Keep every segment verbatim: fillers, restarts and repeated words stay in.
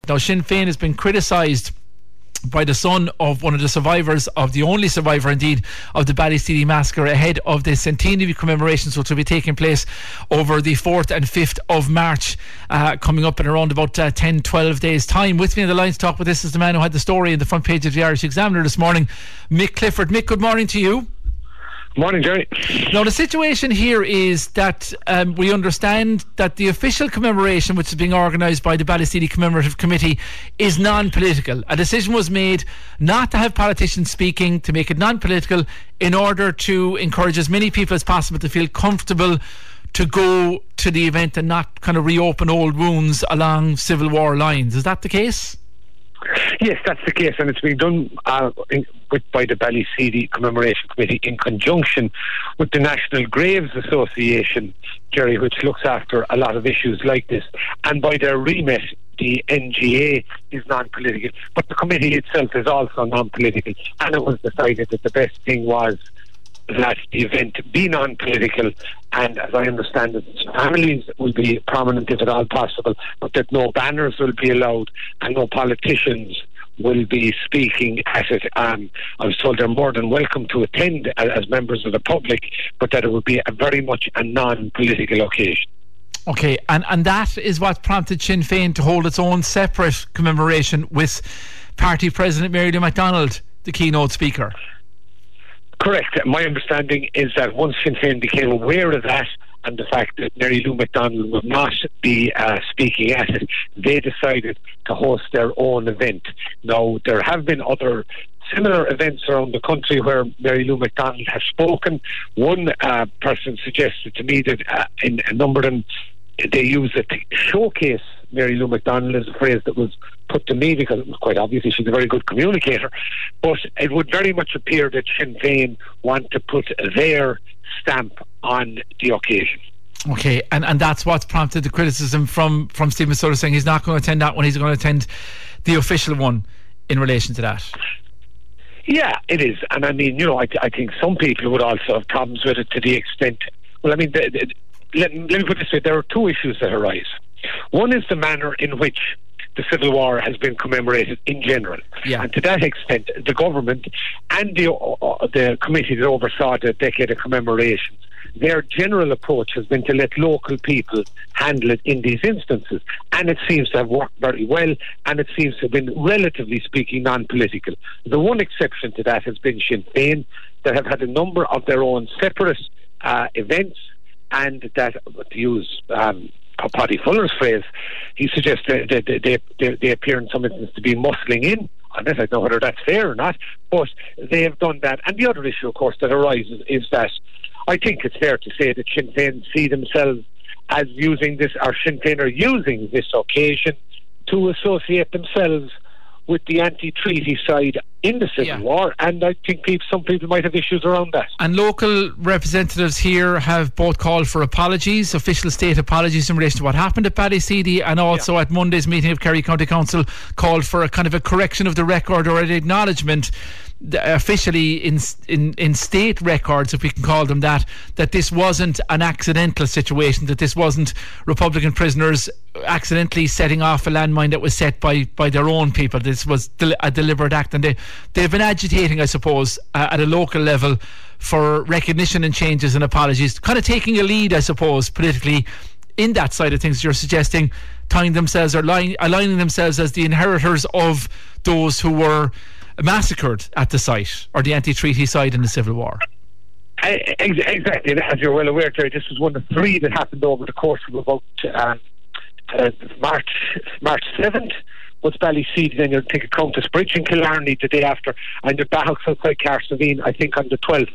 Now, Sinn Féin has been criticised by the son of one of the survivors, of the only survivor indeed, of the Ballyseedy massacre, ahead of the centenary commemorations which will be taking place over the fourth and fifth of March, uh, coming up in around about uh, ten to twelve days time. With me on the line to talk with this is the man who had the story in the front page of the Irish Examiner this morning, Mick Clifford. Mick, good morning to you. Morning, Jerry. Now, the situation here is that um, we understand that the official commemoration, which is being organised by the Ballyseedy Commemorative Committee, is non-political. A decision was made not to have politicians speaking, to make it non-political, in order to encourage as many people as possible to feel comfortable to go to the event and not kind of reopen old wounds along Civil War lines. Is that the case? Yes, that's the case, and it's been done uh, in, with, by the Ballyseedy Commemoration Committee in conjunction with the National Graves Association, Jerry, which looks after a lot of issues like this, and by their remit, the N G A is non-political, but the committee itself is also non-political, and it was decided that the best thing was that the event be non-political, and as I understand it, families will be prominent if at all possible, but that no banners will be allowed and no politicians will be speaking at it. Um, I was told they're more than welcome to attend as, as members of the public, but that it would be a very much a non-political occasion. Okay, and, and that is what prompted Sinn Féin to hold its own separate commemoration with Party President Mary Lou McDonald, the keynote speaker. Correct. My understanding is that once Sinn Féin became aware of that and the fact that Mary Lou McDonald would not be uh, speaking at it, they decided to host their own event. Now, there have been other similar events around the country where Mary Lou McDonald has spoken. One uh, person suggested to me that uh, in a number of them, they use it to showcase Mary Lou McDonald, is a phrase that was put to me because it was quite obvious she's a very good communicator, but it would very much appear that Sinn Féin want to put their stamp on the occasion. Okay, and, and that's what's prompted the criticism from, from Stephen Sutter, saying he's not going to attend that one, he's going to attend the official one in relation to that. Yeah, it is. And I mean, you know, I, I think some people would also have problems with it to the extent, well, I mean, the, the, let, let me put it this way, there are two issues that arise. One is the manner in which the Civil War has been commemorated in general. Yeah. And to that extent, the government and the, uh, the committee that oversaw the decade of commemorations, their general approach has been to let local people handle it in these instances. And it seems to have worked very well, and it seems to have been, relatively speaking, non-political. The one exception to that has been Sinn Féin, that have had a number of their own separate uh, events, and that, to use um, Paddy Fuller's phrase, he suggests that they, they, they, they appear in some instances to be muscling in on this. I don't know whether that's fair or not, but they have done that. And the other issue, of course, that arises is that I think it's fair to say that Sinn Féin see themselves as using this, or Sinn Féin are using this occasion to associate themselves with the anti-treaty side in the Civil yeah. War, and I think people, some people might have issues around that. And local representatives here have both called for apologies, official state apologies in relation to what happened at Ballyseedy, and also yeah. at Monday's meeting of Kerry County Council called for a kind of a correction of the record, or an acknowledgement officially in, in in state records, if we can call them that, that this wasn't an accidental situation, that this wasn't Republican prisoners accidentally setting off a landmine that was set by, by their own people. This was del- a deliberate act, and they, they've been agitating, I suppose, uh, at a local level for recognition and changes and apologies, kind of taking a lead, I suppose, politically in that side of things. You're suggesting tying themselves or line, aligning themselves as the inheritors of those who were massacred at the site, or the anti-treaty side in the Civil War. Exactly, as you're well aware, Terry, this was one of three that happened over the course of about uh, uh, March March seventh was Ballyseedy, then you'll take a Countess Bridge in Killarney the day after, and the Bahocks outside Carsavine, I think, on the twelfth.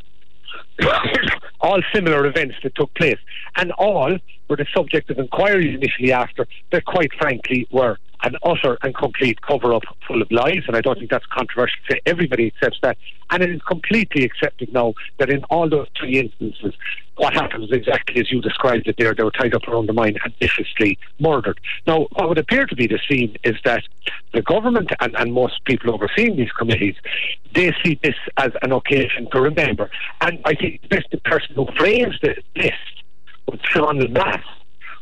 All similar events that took place, and all were the subject of inquiries initially after, that quite frankly were an utter and complete cover-up full of lies, and I don't think that's controversial to say. Everybody accepts that, and it is completely accepted now that in all those three instances what happened was exactly as you described it there. They were tied up around the mine and viciously murdered. Now, what would appear to be the scene is that the government and, and most people overseeing these committees, they see this as an occasion to remember, and I think the best person who phrased this was Sean Lemass,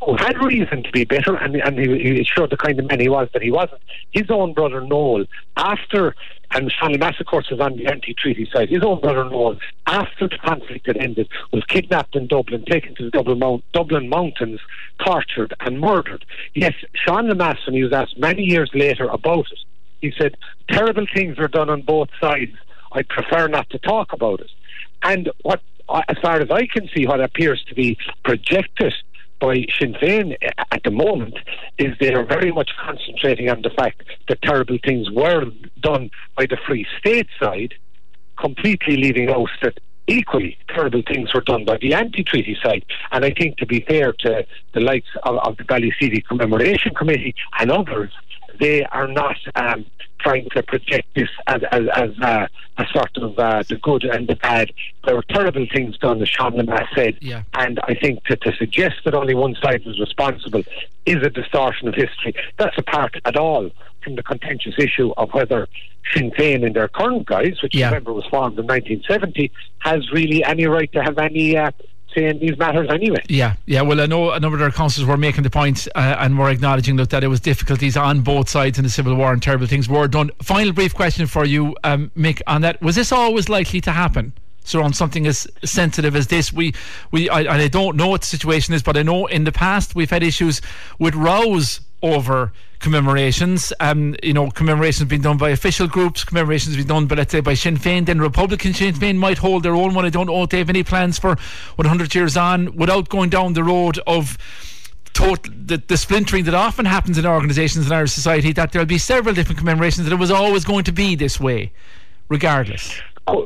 who had reason to be bitter, and, and he, he showed the kind of man he was, but he wasn't. His own brother Noel, after, and Sean Lemass, of course, was on the anti-treaty side, his own brother Noel, after the conflict had ended, was kidnapped in Dublin, taken to the Dublin, Mount, Dublin Mountains, tortured and murdered. Yes, Sean Lemass, when he was asked many years later about it, he said, terrible things are done on both sides. I prefer not to talk about it. And what, as far as I can see, what appears to be projected by Sinn Féin at the moment is they are very much concentrating on the fact that terrible things were done by the Free State side, completely leaving out that equally terrible things were done by the anti-treaty side. And I think, to be fair to the likes of, of the Ballyseedy Commemoration Committee and others, they are not um, trying to project this as, as, as uh, a sort of uh, the good and the bad. There were terrible things done, as Sean Lemass said, yeah. and I think to, to suggest that only one side was responsible is a distortion of history. That's apart at all from the contentious issue of whether Sinn Féin in their current guise, which yeah. remember was formed in nineteen seventy, has really any right to have any uh, say in these matters anyway. Yeah, yeah. Well, I know a number of our councillors were making the point uh, and were acknowledging that, that there was difficulties on both sides in the Civil War and terrible things were done. Final brief question for you, um, Mick, on that. Was this always likely to happen? So on something as sensitive as this, we, we, I, and I don't know what the situation is, but I know in the past we've had issues with rows over commemorations. Um, you know, commemorations being done by official groups, commemorations being done by, let's say, by Sinn Féin. Then Republican Sinn Féin might hold their own one. I don't know if they have any plans for one hundred years on, without going down the road of total, the, the splintering that often happens in organisations in Irish society, that there'll be several different commemorations, that it was always going to be this way, regardless.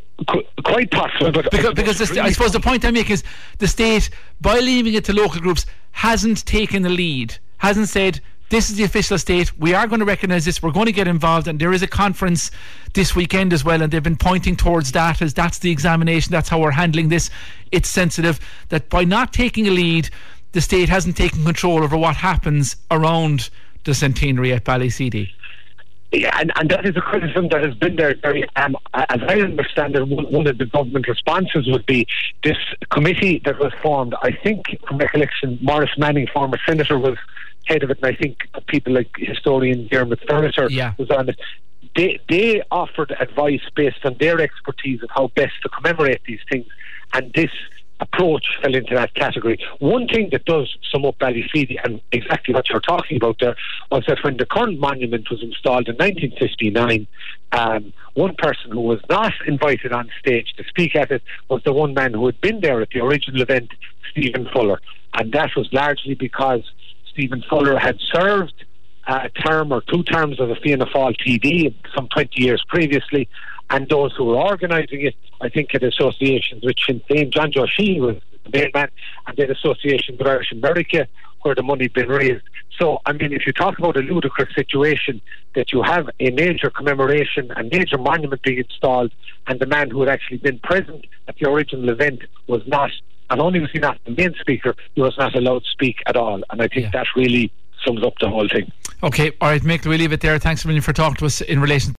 Quite possible, but because, because the, I suppose the point I make is the state, by leaving it to local groups, hasn't taken the lead, hasn't said, this is the official state, we are going to recognise this, we're going to get involved, and there is a conference this weekend as well, and they've been pointing towards that as that's the examination, that's how we're handling this. It's sensitive that by not taking a lead, the state hasn't taken control over what happens around the centenary at Ballyseedy. Yeah, and, and that is a criticism that has been there. Very, um, as I understand it, one, one of the government responses would be this committee that was formed. I think, from recollection, Maurice Manning, former senator, was head of it, and I think people like historian Dermot Furniture yeah. was on it. They, they offered advice based on their expertise of how best to commemorate these things, and this approach fell into that category. One thing that does sum up Ballyseedy, and exactly what you're talking about there, was that when the current monument was installed in nineteen fifty-nine, um, one person who was not invited on stage to speak at it was the one man who had been there at the original event, Stephen Fuller, and that was largely because Stephen Fuller had served a term or two terms as a Fianna Fáil T D some twenty years previously, and those who were organising it, I think, had associations with Sinn Féin. John Joe Sheehy was the main man, and they had associations with Irish America where the money had been raised. So, I mean, if you talk about a ludicrous situation, that you have a major commemoration, a major monument being installed, and the man who had actually been present at the original event was not, not only was he not the main speaker, he was not allowed to speak at all. And I think yeah. that really sums up the whole thing. Okay, all right, Mick, we'll leave it there. Thanks a million for talking to us in relation